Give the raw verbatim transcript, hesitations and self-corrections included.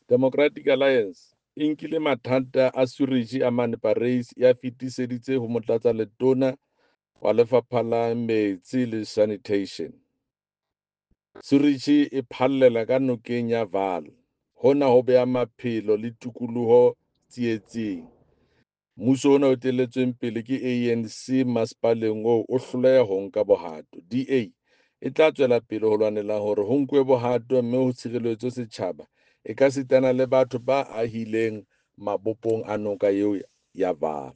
Democratic Alliance e nkile mathata a sewage a Mane-Parys e a fetiseditse ho Motlatsaletona wa Lefapha la Metsi le Sanitation. Sewage e phallela ka nokeng ya Vaal. Hona ho beha maphelo le tikoloho tsietsing. Mmuso ona o etelletsweng pele ke A N C masepaleng oo o hloleha ho nka bohato. D A e tla tswela pele ho lwanela hore ho nkwe bohato mme ho tshireletswe setjhaba e ka sitana le batho ba ahileng mabopong a noka eo ya Vaal.